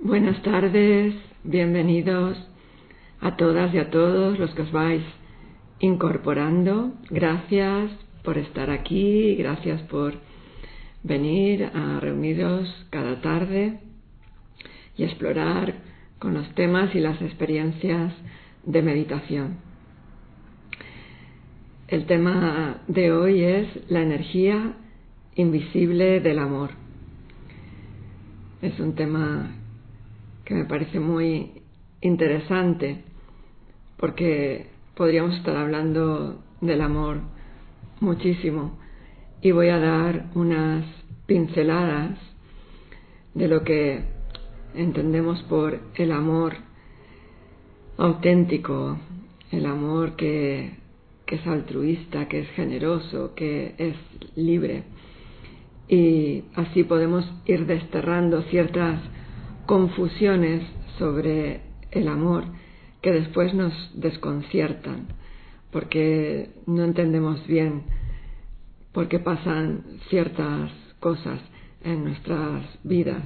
Buenas tardes, bienvenidos a todas y a todos los que os vais incorporando. Gracias por estar aquí, gracias por venir a reuniros cada tarde y explorar con los temas y las experiencias de meditación. El tema de hoy es la energía invisible del amor. Es un tema que me parece muy interesante porque podríamos estar hablando del amor muchísimo y voy a dar unas pinceladas de lo que entendemos por el amor auténtico, el amor que es altruista, que es generoso, que es libre, y así podemos ir desterrando ciertas confusiones sobre el amor que después nos desconciertan porque no entendemos bien por qué pasan ciertas cosas en nuestras vidas.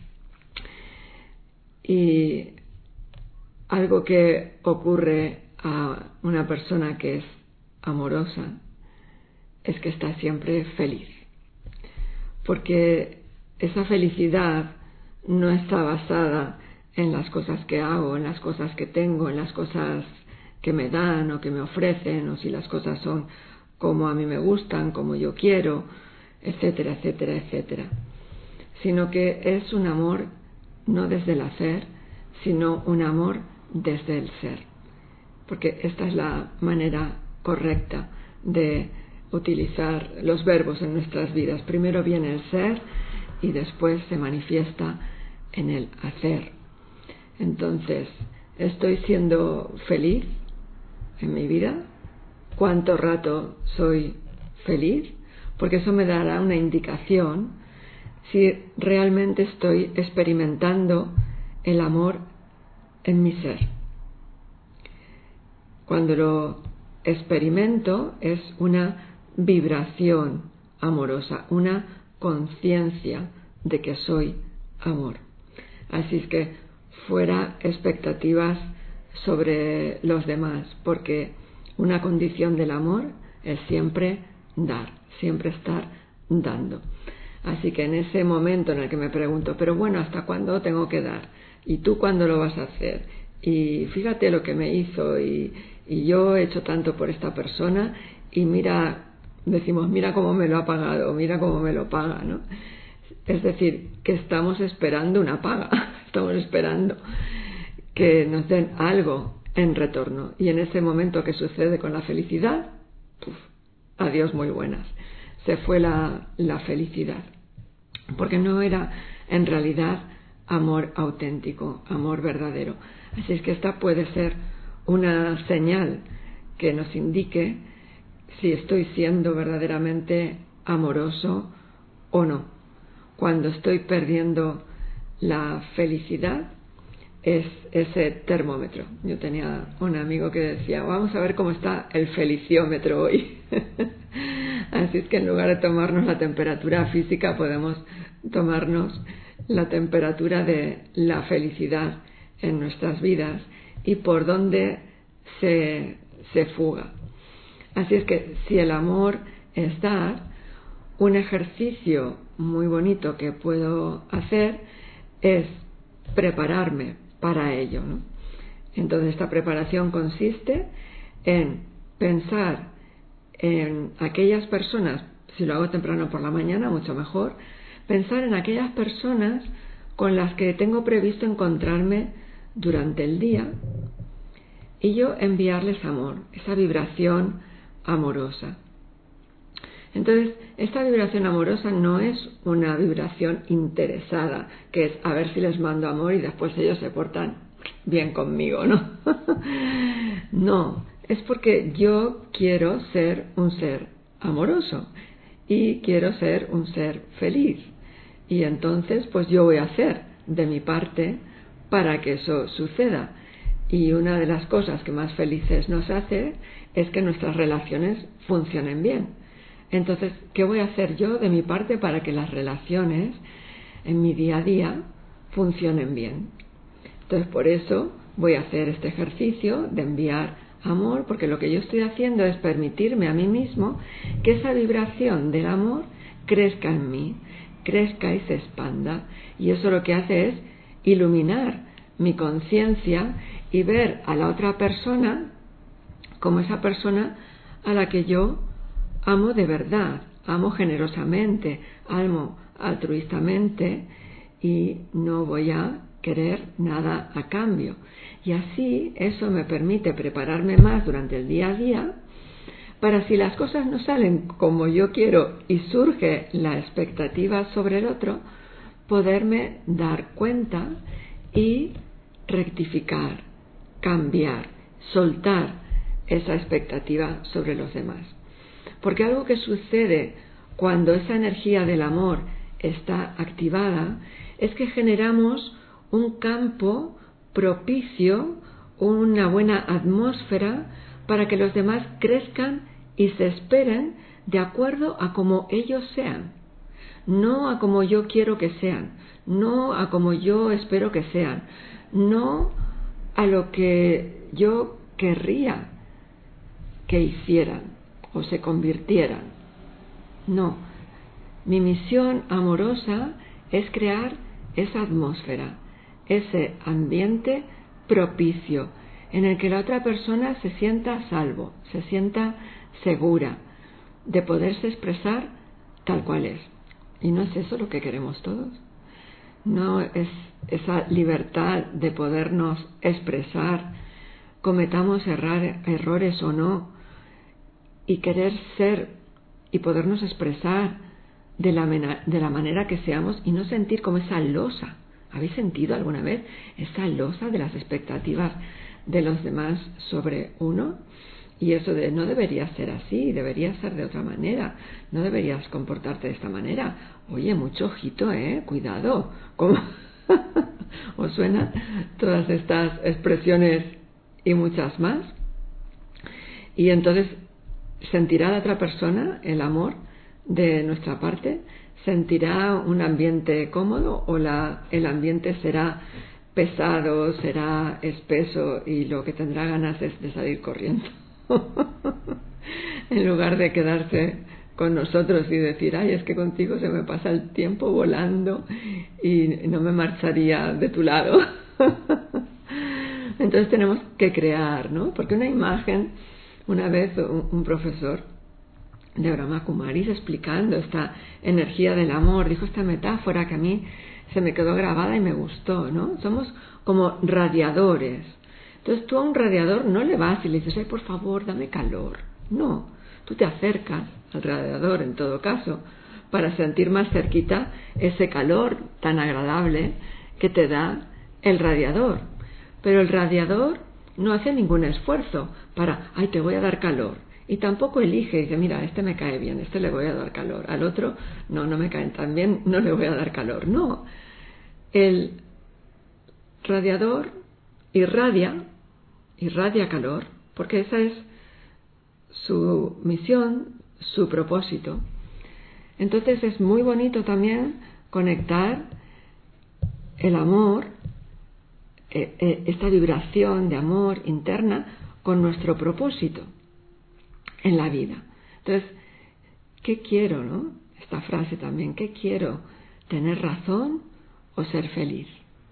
Y algo que ocurre a una persona que es amorosa es que está siempre feliz, porque esa felicidad no está basada en las cosas que hago, en las cosas que tengo, en las cosas que me dan o que me ofrecen, o si las cosas son como a mí me gustan, como yo quiero, etcétera, etcétera, etcétera. Sino que es un amor no desde el hacer, sino un amor desde el ser. Porque esta es la manera correcta de utilizar los verbos en nuestras vidas. Primero viene el ser y después se manifiesta en el hacer. Entonces, ¿estoy siendo feliz en mi vida? ¿Cuánto rato soy feliz? Porque eso me dará una indicación si realmente estoy experimentando el amor en mi ser. Cuando lo experimento es una vibración amorosa, una conciencia de que soy amor. Así es que fuera expectativas sobre los demás, porque una condición del amor es siempre dar, siempre estar dando. Así que en ese momento en el que me pregunto, pero bueno, ¿hasta cuándo tengo que dar? ¿Y tú cuándo lo vas a hacer? Y fíjate lo que me hizo y yo he hecho tanto por esta persona y decimos, mira cómo me lo ha pagado, mira cómo me lo paga, ¿no? Es decir, que estamos esperando una paga, estamos esperando que nos den algo en retorno. Y en ese momento que sucede con la felicidad, adiós muy buenas, se fue la felicidad, porque no era en realidad amor auténtico, amor verdadero. Así es que esta puede ser una señal que nos indique si estoy siendo verdaderamente amoroso o no. Cuando estoy perdiendo la felicidad es ese termómetro. Yo tenía un amigo que decía, vamos a ver cómo está el feliciómetro hoy. Así es que en lugar de tomarnos la temperatura física podemos tomarnos la temperatura de la felicidad en nuestras vidas y por dónde se fuga. Así es que si el amor es dar, un ejercicio muy bonito que puedo hacer es prepararme para ello, ¿no? Entonces esta preparación consiste en pensar en aquellas personas, si lo hago temprano por la mañana, mucho mejor, pensar en aquellas personas con las que tengo previsto encontrarme durante el día y yo enviarles amor, esa vibración amorosa. Entonces, esta vibración amorosa no es una vibración interesada, que es a ver si les mando amor y después ellos se portan bien conmigo, ¿no? No, es porque yo quiero ser un ser amoroso y quiero ser un ser feliz. Y entonces, pues yo voy a hacer de mi parte para que eso suceda. Y una de las cosas que más felices nos hace es que nuestras relaciones funcionen bien. Entonces, ¿qué voy a hacer yo de mi parte para que las relaciones en mi día a día funcionen bien. Entonces por eso voy a hacer este ejercicio de enviar amor, porque lo que yo estoy haciendo es permitirme a mí mismo que esa vibración del amor crezca en mí, crezca y se expanda. Y eso lo que hace es iluminar mi conciencia y ver a la otra persona como esa persona a la que yo amo de verdad, amo generosamente, amo altruistamente y no voy a querer nada a cambio. Y así eso me permite prepararme más durante el día a día para, si las cosas no salen como yo quiero y surge la expectativa sobre el otro, poderme dar cuenta y rectificar, cambiar, soltar esa expectativa sobre los demás. Porque algo que sucede cuando esa energía del amor está activada es que generamos un campo propicio, una buena atmósfera para que los demás crezcan y se esperen de acuerdo a como ellos sean, no a como yo quiero que sean, no a como yo espero que sean, no a lo que yo querría que hicieran o se convirtieran. No, mi misión amorosa es crear esa atmósfera, ese ambiente propicio en el que la otra persona se sienta a salvo, se sienta segura de poderse expresar tal cual es. ¿Y no es eso lo que queremos todos? ¿No es esa libertad de podernos expresar, cometamos errores o no, y querer ser y podernos expresar de la manera que seamos y no sentir como esa losa? ¿Habéis sentido alguna vez esa losa de las expectativas de los demás sobre uno? Y eso de no debería ser así, debería ser de otra manera, no deberías comportarte de esta manera. Oye, mucho ojito, cuidado. ¿Cómo os suenan todas estas expresiones y muchas más? Y entonces, ¿sentirá la otra persona el amor de nuestra parte? ¿Sentirá un ambiente cómodo o el ambiente será pesado, será espeso y lo que tendrá ganas es de salir corriendo? En lugar de quedarse con nosotros y decir, ay, es que contigo se me pasa el tiempo volando y no me marcharía de tu lado. Entonces tenemos que crear, ¿no? Porque una imagen, una vez un profesor de Brahma Kumaris, explicando esta energía del amor, dijo esta metáfora que a mí se me quedó grabada y me gustó, ¿no? Somos como radiadores. Entonces tú a un radiador no le vas y le dices, ay, por favor, dame calor. No, tú te acercas al radiador, en todo caso, para sentir más cerquita ese calor tan agradable que te da el radiador. Pero el radiador no hace ningún esfuerzo para, ay, te voy a dar calor. Y tampoco elige y dice, mira, este me cae bien, este le voy a dar calor. Al otro, no me caen tan bien, no le voy a dar calor. No, el radiador irradia calor, porque esa es su misión, su propósito. Entonces es muy bonito también conectar el amor, esta vibración de amor interna con nuestro propósito en la vida. Entonces, ¿qué quiero, no? Esta frase también, ¿qué quiero? ¿Tener razón o ser feliz?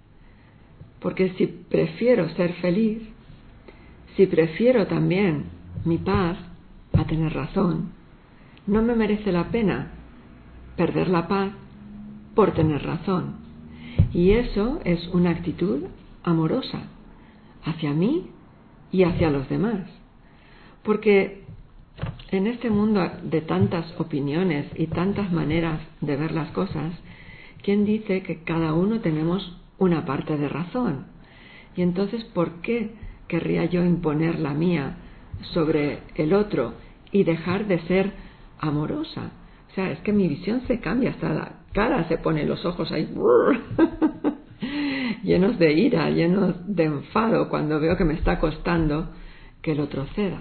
Porque si prefiero ser feliz, si prefiero también mi paz a tener razón, no me merece la pena perder la paz por tener razón. Y eso es una actitud amorosa hacia mí y hacia los demás. Porque en este mundo de tantas opiniones y tantas maneras de ver las cosas, ¿quién dice que cada uno tenemos una parte de razón? Y entonces, ¿por qué querría yo imponer la mía sobre el otro y dejar de ser amorosa? O sea, es que mi visión se cambia, hasta la cara se pone, los ojos ahí llenos de ira, llenos de enfado cuando veo que me está costando que el otro ceda.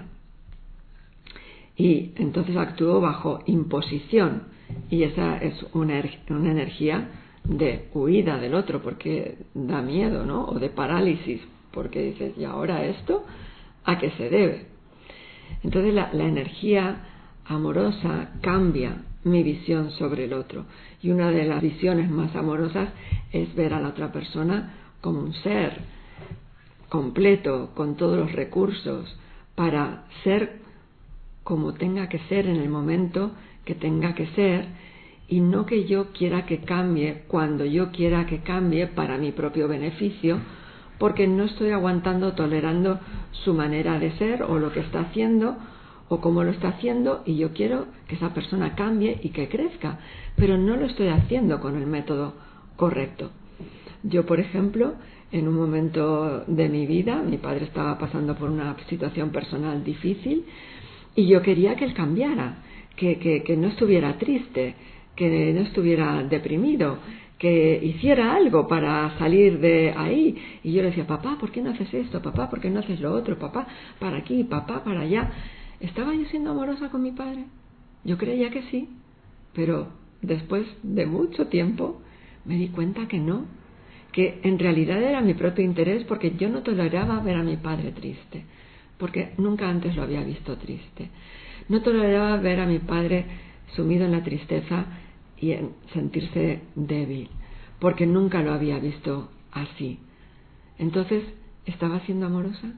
Y entonces actúo bajo imposición, y esa es una energía de huida del otro porque da miedo, ¿no? O de parálisis porque dices, ¿y ahora esto a qué se debe? Entonces la energía amorosa cambia mi visión sobre el otro, y una de las visiones más amorosas es ver a la otra persona como un ser completo, con todos los recursos para ser como tenga que ser en el momento que tenga que ser, y no que yo quiera que cambie cuando yo quiera que cambie para mi propio beneficio, porque no estoy aguantando, tolerando su manera de ser o lo que está haciendo o cómo lo está haciendo, y yo quiero que esa persona cambie y que crezca, pero no lo estoy haciendo con el método correcto. Yo, por ejemplo, en un momento de mi vida, mi padre estaba pasando por una situación personal difícil y yo quería que él cambiara, que no estuviera triste, que no estuviera deprimido, que hiciera algo para salir de ahí. Y yo le decía, papá, ¿por qué no haces esto? Papá, ¿por qué no haces lo otro? Papá, para aquí, papá, para allá. ¿Estaba yo siendo amorosa con mi padre? Yo creía que sí, pero después de mucho tiempo me di cuenta que no, que en realidad era mi propio interés, porque yo no toleraba ver a mi padre triste, porque nunca antes lo había visto triste. No toleraba ver a mi padre sumido en la tristeza y en sentirse débil, porque nunca lo había visto así. Entonces, ¿estaba siendo amorosa?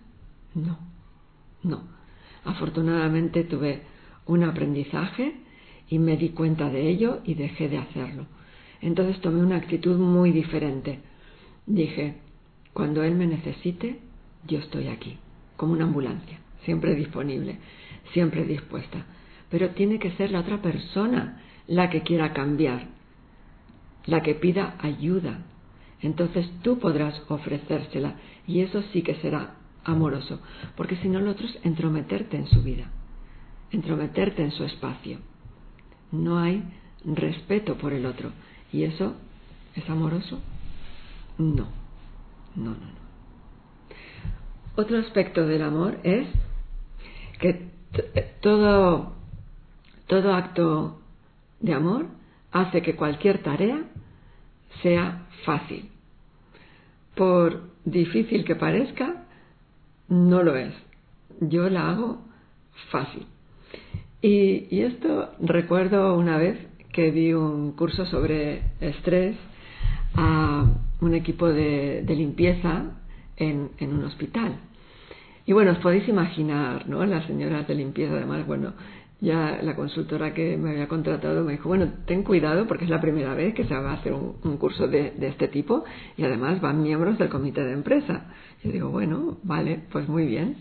No. Afortunadamente tuve un aprendizaje y me di cuenta de ello y dejé de hacerlo. Entonces tomé una actitud muy diferente. Dije, cuando él me necesite, yo estoy aquí, como una ambulancia, siempre disponible, siempre dispuesta. Pero tiene que ser la otra persona la que quiera cambiar, la que pida ayuda. Entonces tú podrás ofrecérsela, y eso sí que será amoroso, porque si no, lo otro es entrometerte en su vida, entrometerte en su espacio. No hay respeto por el otro, y eso es amoroso. No. Otro aspecto del amor es que todo acto de amor hace que cualquier tarea sea fácil. Por difícil que parezca, no lo es. Yo la hago fácil. Y esto recuerdo una vez que di un curso sobre estrés a un equipo de limpieza en un hospital. Y bueno, os podéis imaginar, ¿no? Las señoras de limpieza, además, bueno, ya la consultora que me había contratado me dijo, bueno, ten cuidado porque es la primera vez que se va a hacer un curso de este tipo, y además van miembros del comité de empresa. Yo digo, bueno, vale, pues muy bien.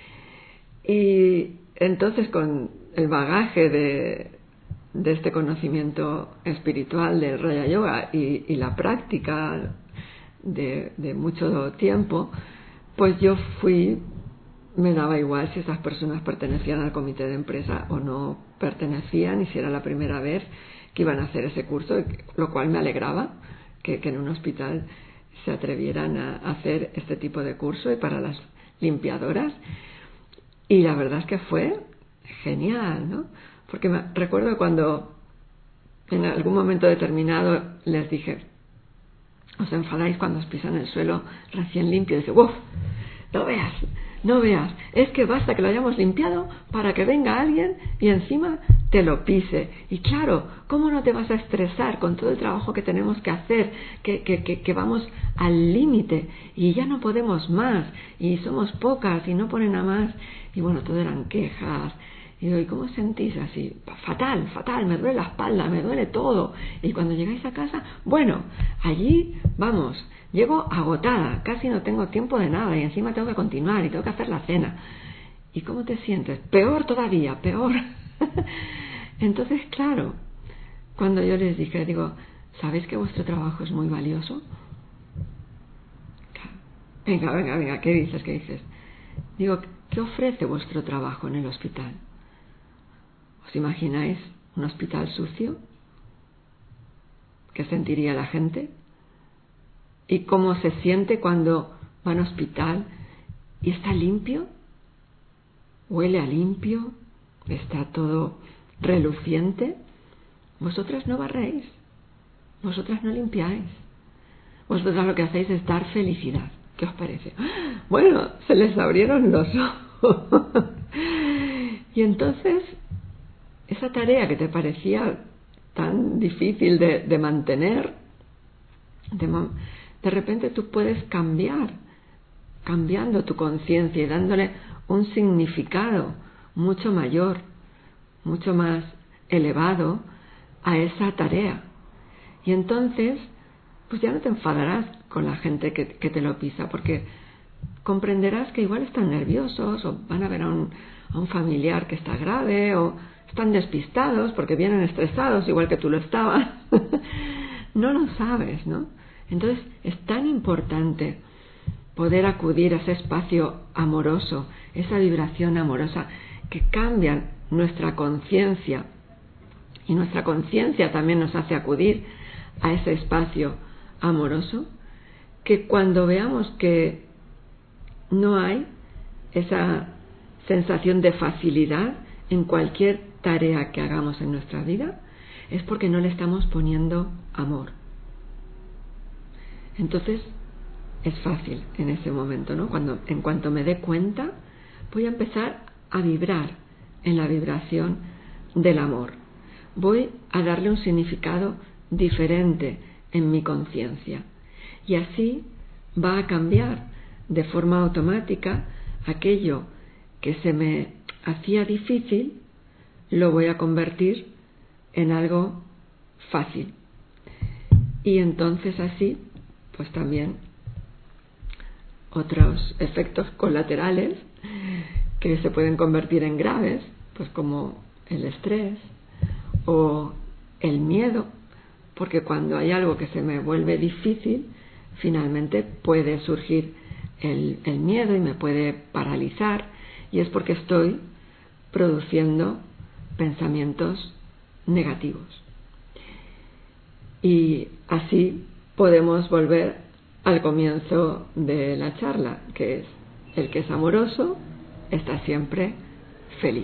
Y entonces, con el bagaje de este conocimiento espiritual del Raya Yoga y la práctica de mucho tiempo, pues yo me daba igual si esas personas pertenecían al comité de empresa o no pertenecían, y si era la primera vez que iban a hacer ese curso, lo cual me alegraba que en un hospital se atrevieran a hacer este tipo de curso, y para las limpiadoras. Y la verdad es que fue genial, ¿no? Porque recuerdo cuando en algún momento determinado les dije, os enfadáis cuando os pisan el suelo recién limpio. Y dice, ¡uf! No veas, es que basta que lo hayamos limpiado para que venga alguien y encima te lo pise. Y claro, ¿cómo no te vas a estresar con todo el trabajo que tenemos que hacer, que vamos al límite y ya no podemos más, y somos pocas y no ponen a más? Y bueno, todo eran quejas. Y digo, ¿y cómo os sentís así? Fatal, me duele la espalda, me duele todo. Y cuando llegáis a casa, bueno, allí vamos, llego agotada, casi no tengo tiempo de nada, y encima tengo que continuar y tengo que hacer la cena. ¿Y cómo te sientes? Peor todavía, peor. Entonces, claro, cuando yo les dije, digo, ¿sabéis que vuestro trabajo es muy valioso? Venga, ¿qué dices? Digo, ¿qué ofrece vuestro trabajo en el hospital? ¿Os imagináis un hospital sucio? ¿Qué sentiría la gente? ¿Y cómo se siente cuando va a un hospital y está limpio? Huele a limpio, está todo reluciente. Vosotras no barréis, Vosotras no limpiáis. Vosotras lo que hacéis es dar felicidad. ¿Qué os parece? Bueno, se les abrieron los ojos. Y entonces, esa tarea que te parecía tan difícil de mantener, de repente tú puedes cambiando tu conciencia y dándole un significado mucho mayor, mucho más elevado a esa tarea. Y entonces, pues ya no te enfadarás con la gente que te lo pisa, porque comprenderás que igual están nerviosos o van a ver a un familiar que está grave o están despistados porque vienen estresados igual que tú lo estabas. No lo sabes, ¿no? Entonces es tan importante poder acudir a ese espacio amoroso, esa vibración amorosa que cambia nuestra conciencia, y nuestra conciencia también nos hace acudir a ese espacio amoroso, que cuando veamos que no hay esa sensación de facilidad en cualquier tarea que hagamos en nuestra vida, es porque no le estamos poniendo amor. Entonces es fácil en ese momento, ¿no? En cuanto me dé cuenta, voy a empezar a vibrar en la vibración del amor. Voy a darle un significado diferente en mi conciencia. Y así va a cambiar de forma automática aquello que se me hacía difícil, lo voy a convertir en algo fácil. Y entonces así, pues también otros efectos colaterales que se pueden convertir en graves, pues como el estrés o el miedo, porque cuando hay algo que se me vuelve difícil, finalmente puede surgir el miedo y me puede paralizar, y es porque estoy produciendo pensamientos negativos. Y así podemos volver al comienzo de la charla, que es: el que es amoroso está siempre feliz.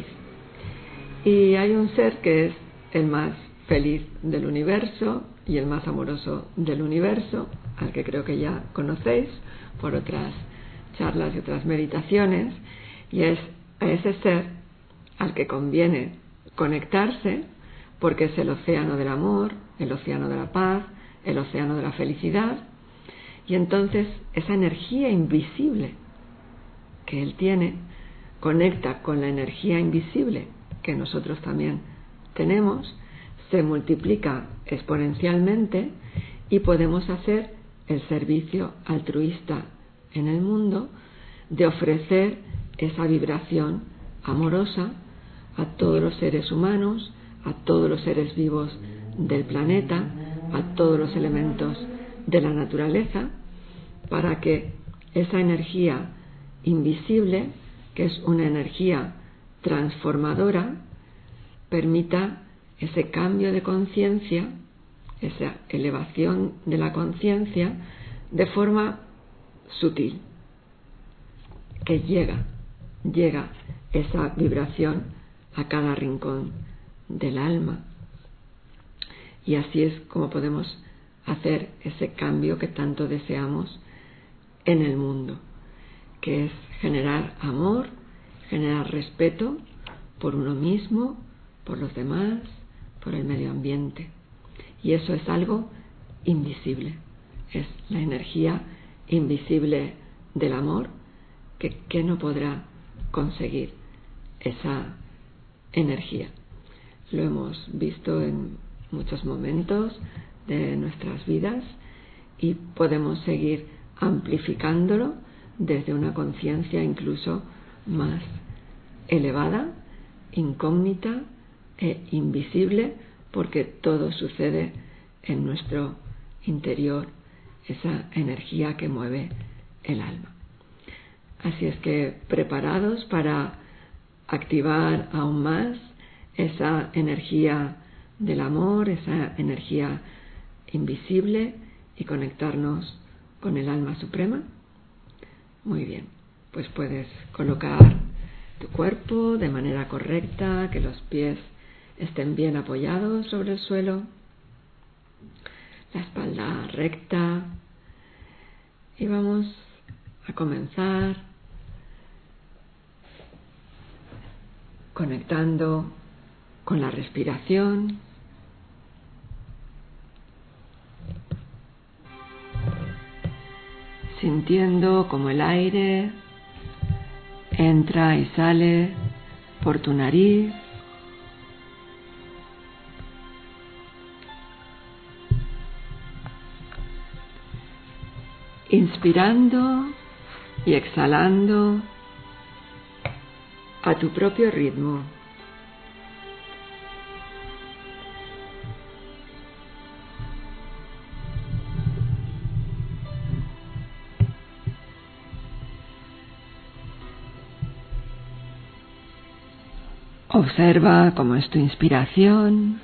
Y hay un ser que es el más feliz del universo y el más amoroso del universo, al que creo que ya conocéis por otras charlas y otras meditaciones, y es a ese ser al que conviene conectarse, porque es el océano del amor, el océano de la paz, el océano de la felicidad. Y entonces esa energía invisible que él tiene conecta con la energía invisible que nosotros también tenemos, se multiplica exponencialmente y podemos hacer el servicio altruista en el mundo de ofrecer esa vibración amorosa a todos los seres humanos, a todos los seres vivos del planeta, a todos los elementos de la naturaleza, para que esa energía invisible, que es una energía transformadora, permita ese cambio de conciencia, esa elevación de la conciencia de forma sutil, que llega esa vibración a cada rincón del alma. Y así es como podemos hacer ese cambio que tanto deseamos en el mundo, que es generar amor, generar respeto por uno mismo, por los demás, por el medio ambiente. Y eso es algo invisible, es la energía invisible del amor que no podrá conseguir esa energía. Lo hemos visto en muchos momentos de nuestras vidas y podemos seguir amplificándolo desde una conciencia incluso más elevada, incógnita e invisible, porque todo sucede en nuestro interior, esa energía que mueve el alma. Así es que preparados para activar aún más esa energía del amor, esa energía invisible, y conectarnos con el alma suprema. Muy bien, pues puedes colocar tu cuerpo de manera correcta, que los pies estén bien apoyados sobre el suelo, la espalda recta. Y vamos a comenzar conectando con la respiración. Sintiendo como el aire entra y sale por tu nariz. Inspirando y exhalando a tu propio ritmo. Observa cómo es tu inspiración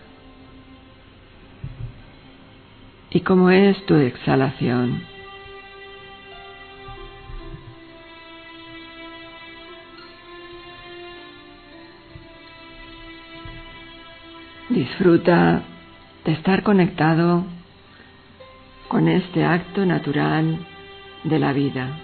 y cómo es tu exhalación. Disfruta de estar conectado con este acto natural de la vida.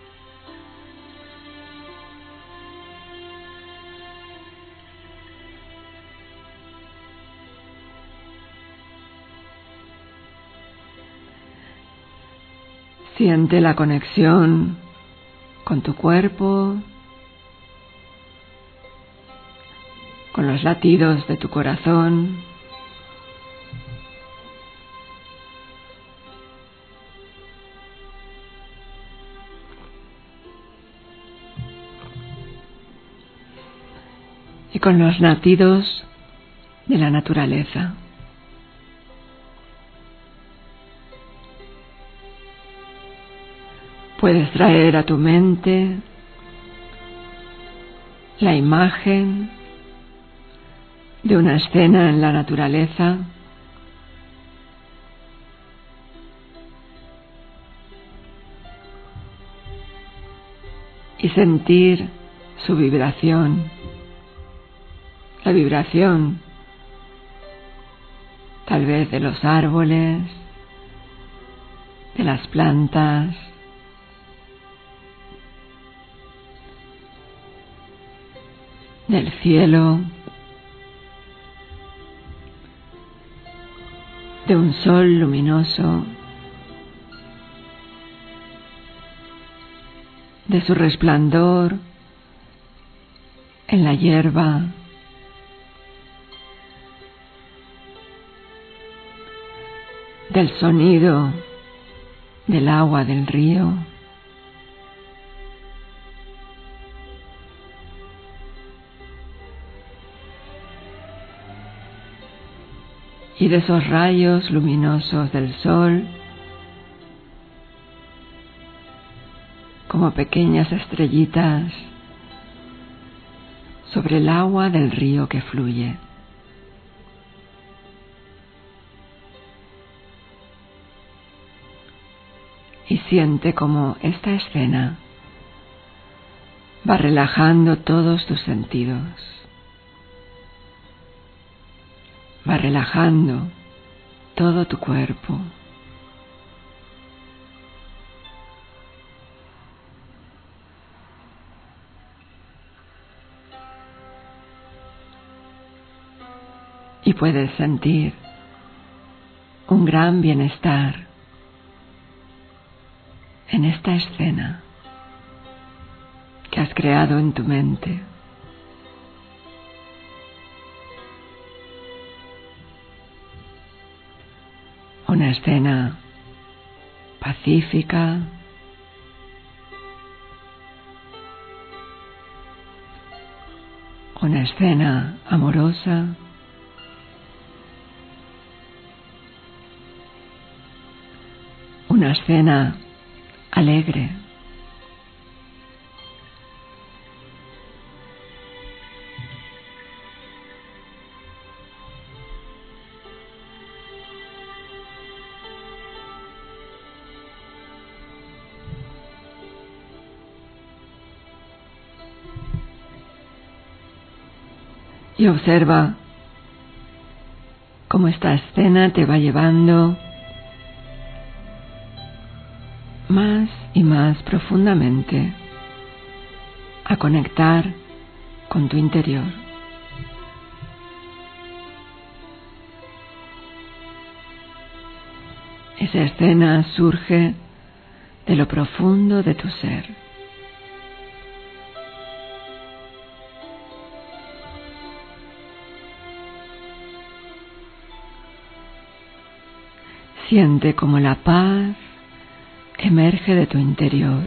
Siente la conexión con tu cuerpo, con los latidos de tu corazón. Y con los latidos de la naturaleza. Puedes traer a tu mente la imagen de una escena en la naturaleza y sentir su vibración, la vibración tal vez de los árboles, de las plantas, del cielo, de un sol luminoso, de su resplandor en la hierba, del sonido del agua del río. Y de esos rayos luminosos del sol como pequeñas estrellitas sobre el agua del río que fluye. Y siente cómo esta escena va relajando todos tus sentidos. Va relajando todo tu cuerpo. Y puedes sentir un gran bienestar en esta escena que has creado en tu mente. Una escena pacífica, una escena amorosa, una escena alegre. Y observa cómo esta escena te va llevando y más profundamente a conectar con tu interior. Esa escena surge de lo profundo de tu ser. Siente como la paz emerge de tu interior.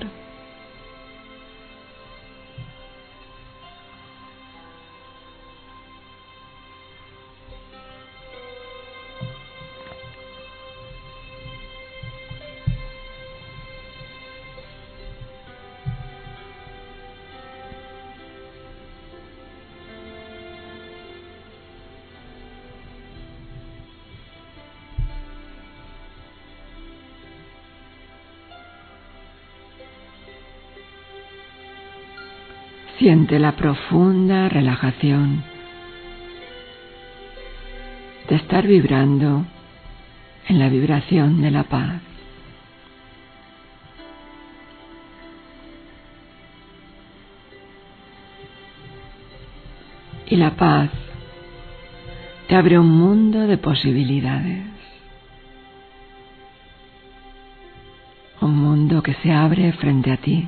Siente la profunda relajación de estar vibrando en la vibración de la paz. Y la paz te abre un mundo de posibilidades. Un mundo que se abre frente a ti.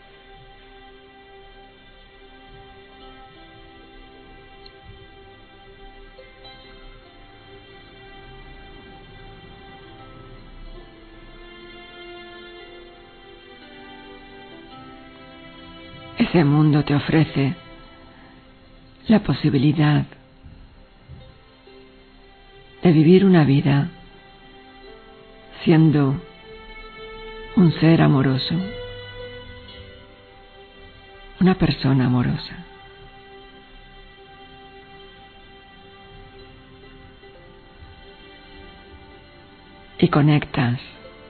Ese mundo te ofrece la posibilidad de vivir una vida siendo un ser amoroso, una persona amorosa. Y conectas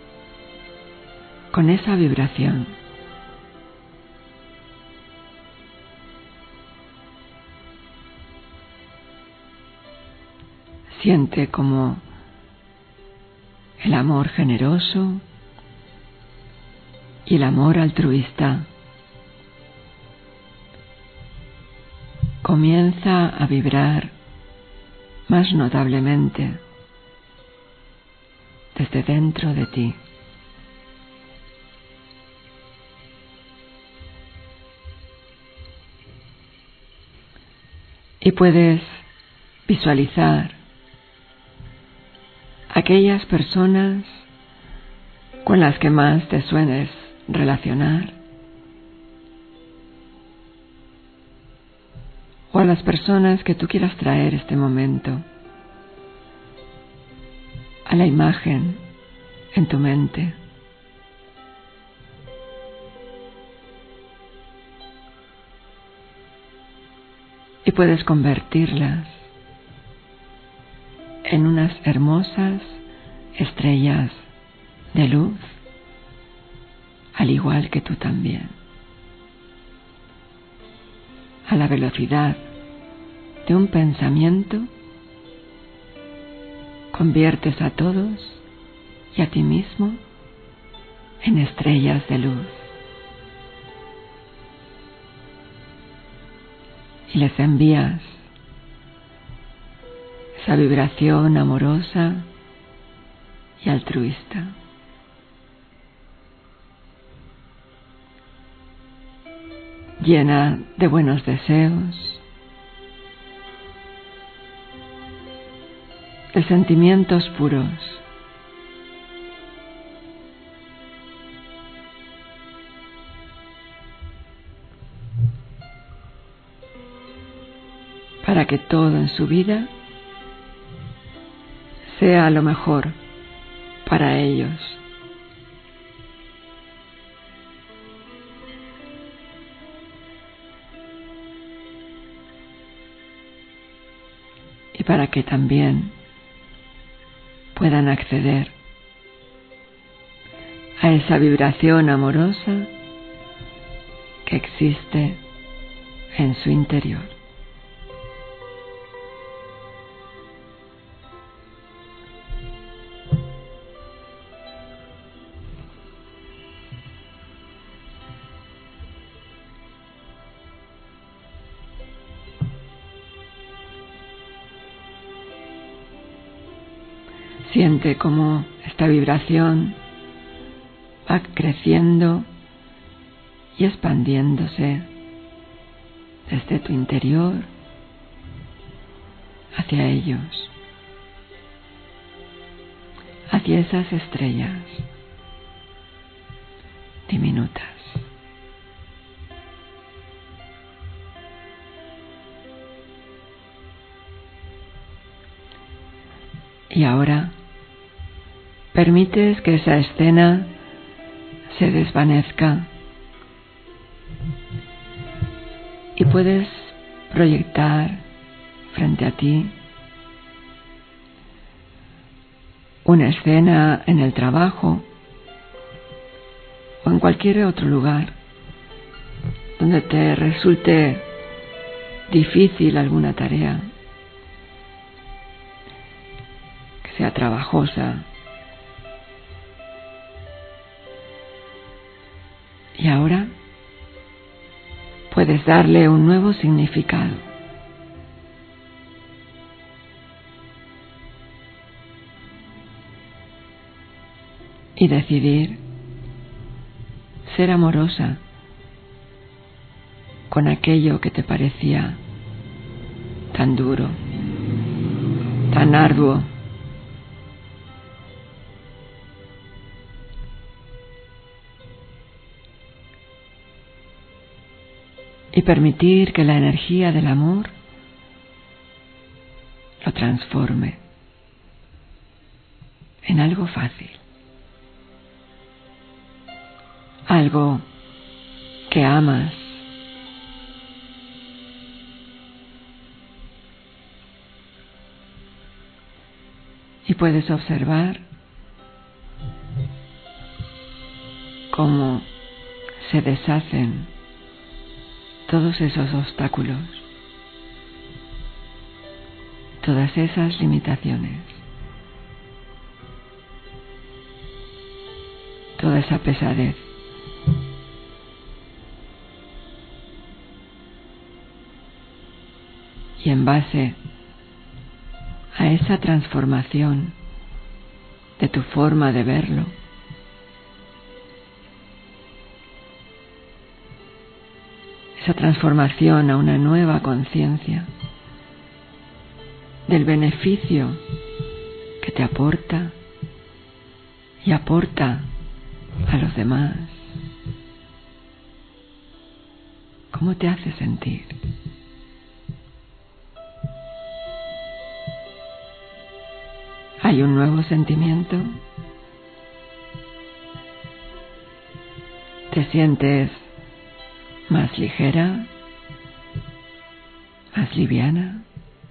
con esa vibración. Siente como el amor generoso y el amor altruista comienza a vibrar más notablemente desde dentro de ti. Y puedes visualizar aquellas personas con las que más te sueles relacionar, o a las personas que tú quieras traer este momento a la imagen en tu mente. Y puedes convertirlas en unas hermosas estrellas de luz, al igual que tú también. A la velocidad de un pensamiento, conviertes a todos y a ti mismo en estrellas de luz. Y les envías esa vibración amorosa y altruista. Llena de buenos deseos, de sentimientos puros. Para que todo en su vida sea lo mejor para ellos. Y para que también puedan acceder a esa vibración amorosa que existe en su interior. Siente cómo esta vibración va creciendo y expandiéndose desde tu interior hacia ellos, hacia esas estrellas diminutas. Y ahora permites que esa escena se desvanezca y puedes proyectar frente a ti una escena en el trabajo o en cualquier otro lugar donde te resulte difícil alguna tarea, que sea trabajosa. Y ahora puedes darle un nuevo significado. Y decidir ser amorosa con aquello que te parecía tan duro, tan arduo. Y permitir que la energía del amor lo transforme en algo fácil, algo que amas, y puedes observar cómo se deshacen todos esos obstáculos, todas esas limitaciones, toda esa pesadez. Y en base a esa transformación de tu forma de verlo, esa transformación a una nueva conciencia del beneficio que te aporta y aporta a los demás, ¿cómo te hace sentir? ¿Hay un nuevo sentimiento? ¿Te sientes más ligera, más liviana?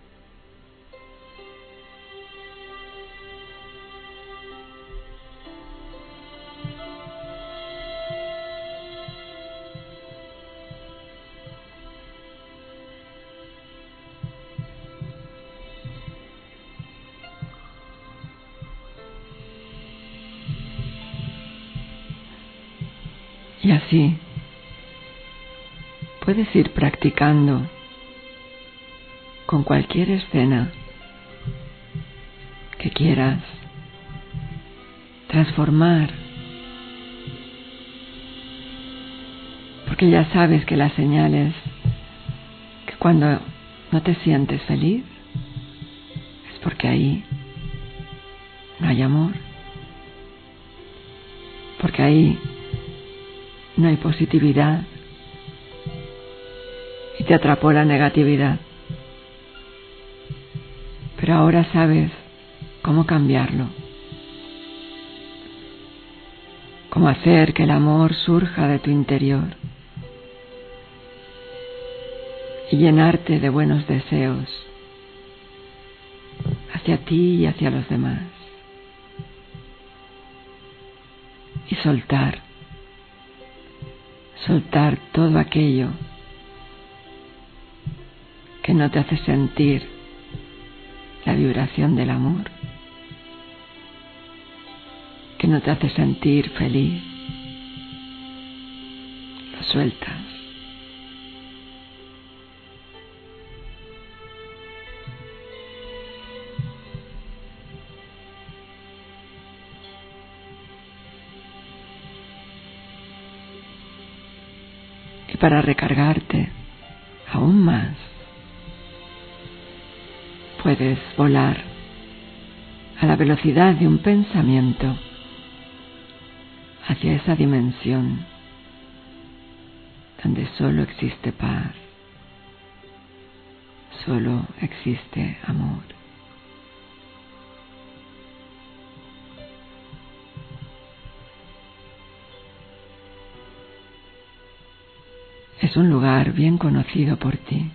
Y así puedes ir practicando con cualquier escena que quieras transformar, porque ya sabes que la señal es que cuando no te sientes feliz es porque ahí no hay amor, porque ahí no hay positividad y te atrapó la negatividad. Pero ahora sabes cómo cambiarlo, cómo hacer que el amor surja de tu interior y llenarte de buenos deseos hacia ti y hacia los demás. Y soltar todo aquello que no te hace sentir la vibración del amor, que no te hace sentir feliz. Lo sueltas. Y para recargarte aún más, puedes volar a la velocidad de un pensamiento hacia esa dimensión donde solo existe paz, solo existe amor. Es un lugar bien conocido por ti.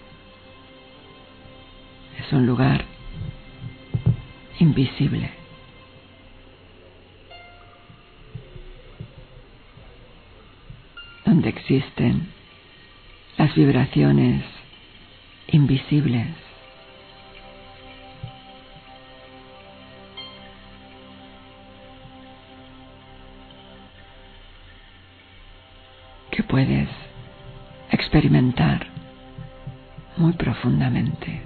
Es un lugar invisible. Donde existen las vibraciones invisibles. Que puedes experimentar muy profundamente.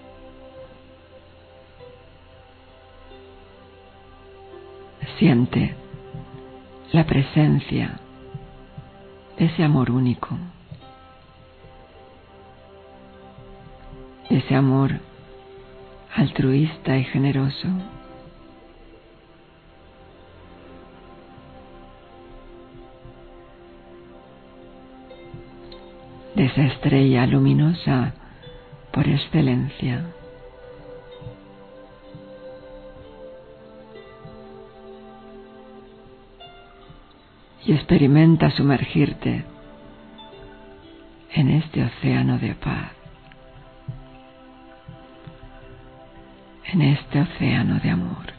Siente la presencia de ese amor único, de ese amor altruista y generoso, de esa estrella luminosa por excelencia. Y experimenta sumergirte en este océano de paz, en este océano de amor.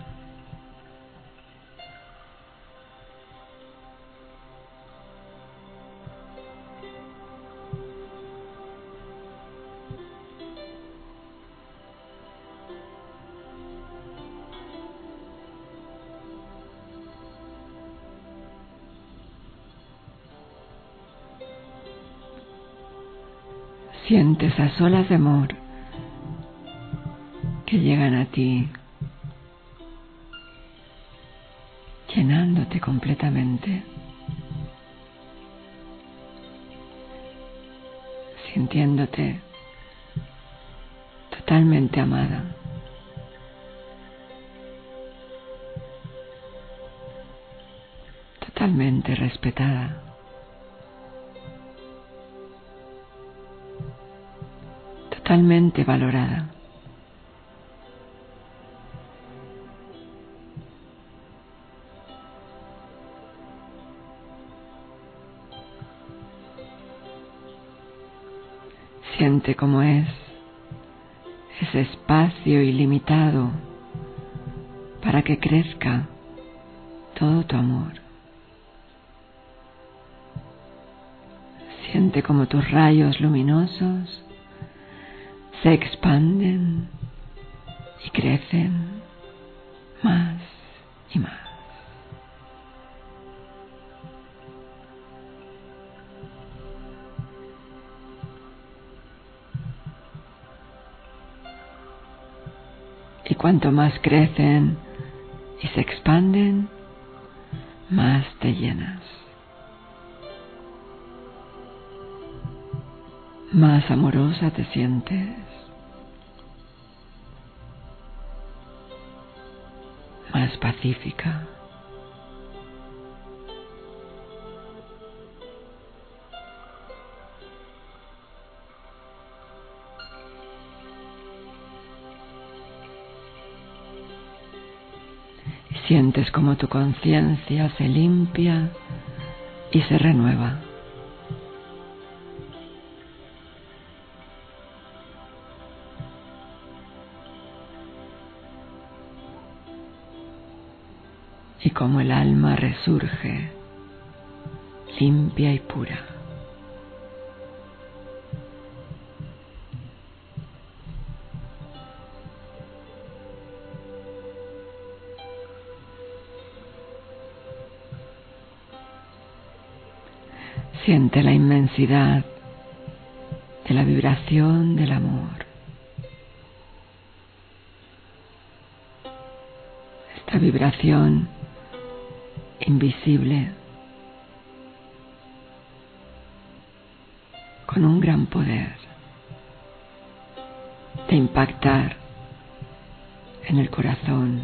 Siente esas olas de amor que llegan a ti, llenándote completamente, sintiéndote totalmente amada, totalmente respetada. Totalmente valorada. Siente cómo es ese espacio ilimitado para que crezca todo tu amor. Siente cómo tus rayos luminosos se expanden y crecen más y más. Y cuanto más crecen y se expanden, más te llenas. Más amorosa te sientes. Más pacífica. Y sientes como tu conciencia se limpia y se renueva. Y como el alma resurge, limpia y pura. Siente la inmensidad de la vibración del amor. Esta vibración invisible con un gran poder de impactar en el corazón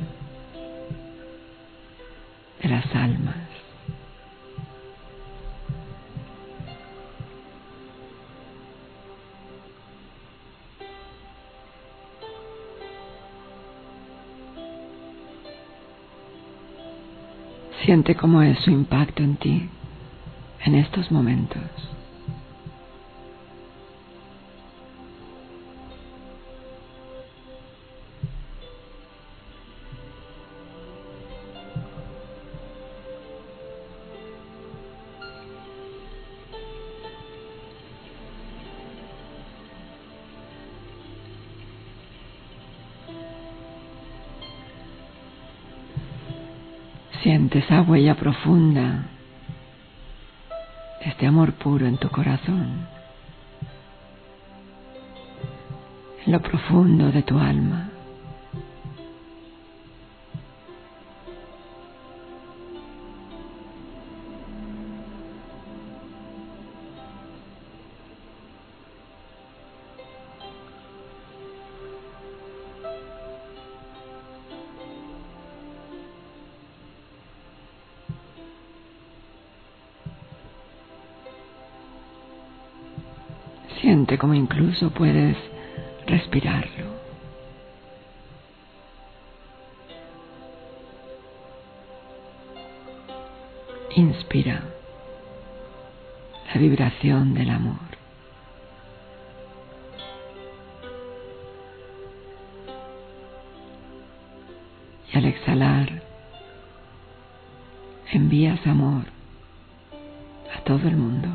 de las almas. Siente cómo es su impacto en ti en estos momentos. Siente esa huella profunda de este amor puro en tu corazón, en lo profundo de tu alma. Siente como incluso puedes respirarlo. Inspira la vibración del amor. Y al exhalar, envías amor a todo el mundo.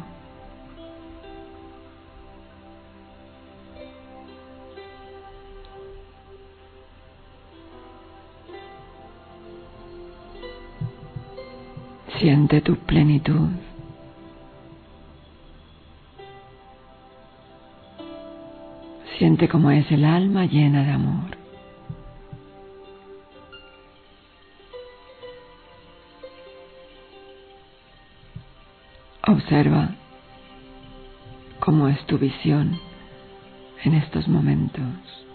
Siente tu plenitud. Siente cómo es el alma llena de amor. Observa cómo es tu visión en estos momentos.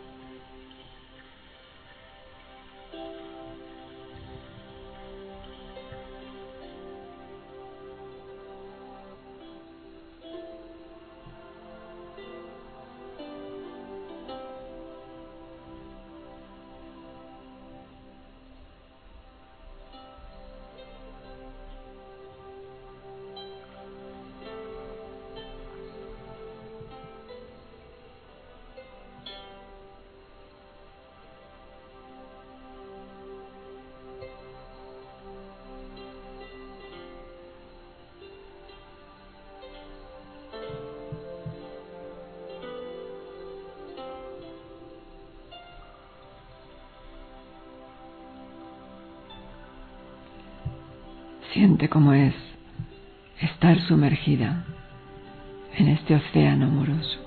Siente cómo es estar sumergida en este océano amoroso.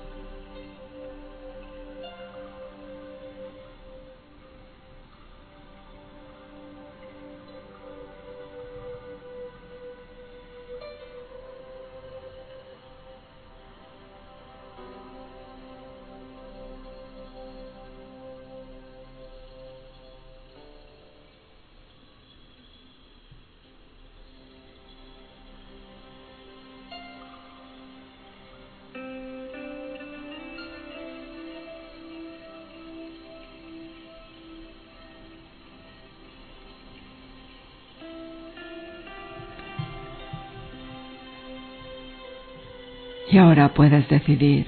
Y ahora puedes decidir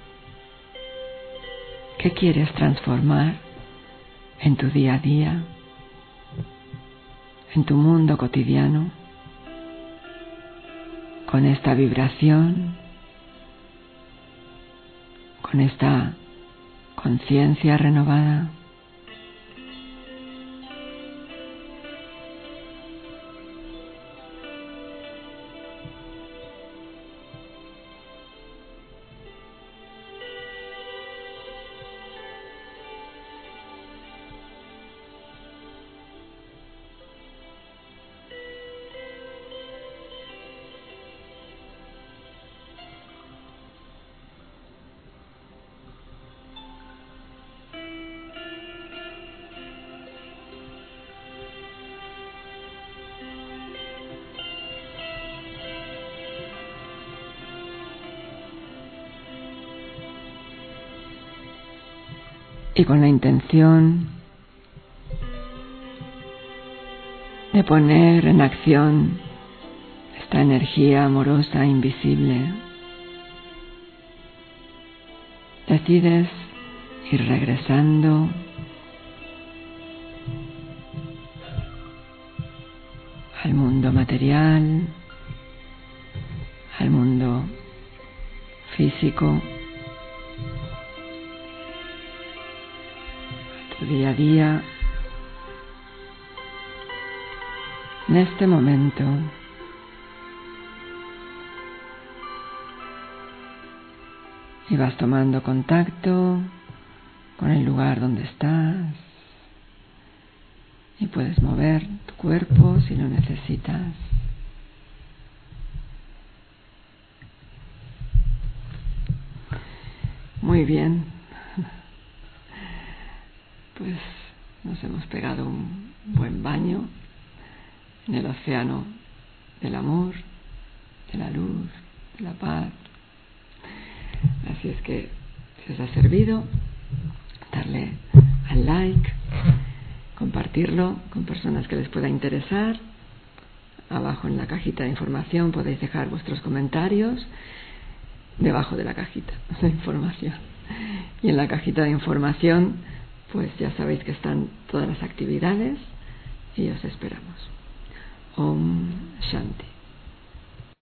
qué quieres transformar en tu día a día, en tu mundo cotidiano, con esta vibración, con esta conciencia renovada. y con la intención de poner en acción esta energía amorosa invisible, decides ir regresando al mundo material, al mundo físico, a tu día a día. En este momento, y vas tomando contacto con el lugar donde estás y puedes mover tu cuerpo si lo necesitas. Muy bien, pues nos hemos pegado un buen baño en el océano del amor, de la luz, de la paz. Así es que si os ha servido, darle al like, compartirlo con personas que les pueda interesar. Abajo en la cajita de información podéis dejar vuestros comentarios, debajo de la cajita de información. Y en la cajita de información, pues ya sabéis que están todas las actividades y os esperamos. Om Shanti.